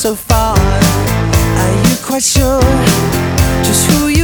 so far. Are you quite sure just who